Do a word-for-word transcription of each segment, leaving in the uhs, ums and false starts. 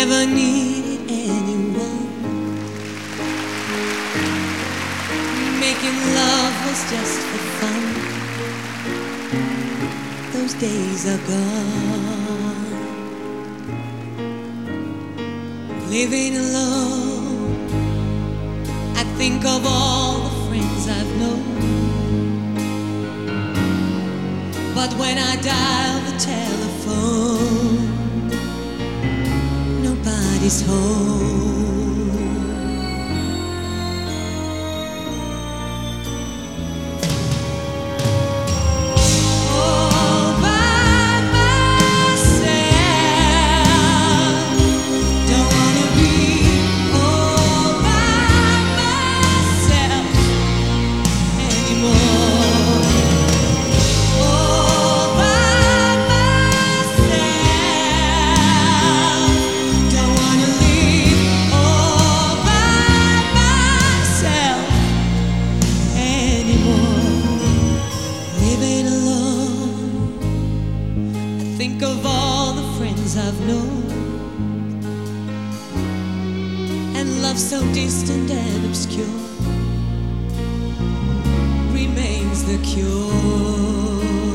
never needed anyone. Making love was just for fun. Those days are gone. Living alone, I think of all the friends I've known. But when I dial the telephone, nobody's home. Think of all the friends I've known, and love so distant and obscure remains the cure.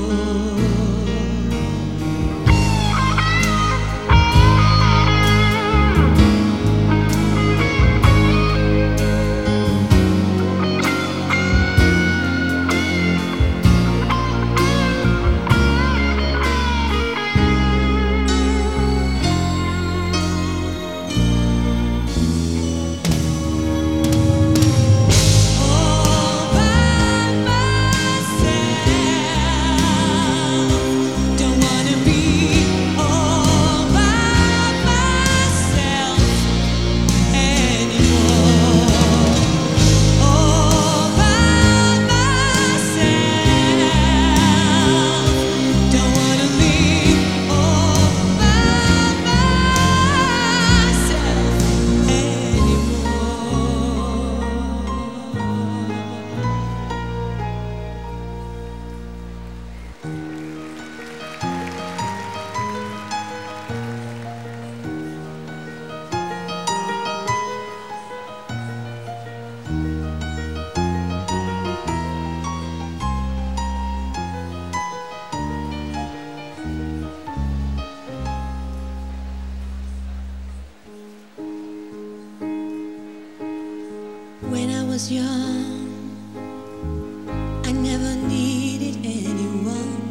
When I was young, I never needed anyone,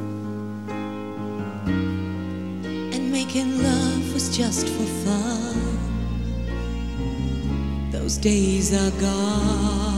and making love was just for fun. Those days are gone.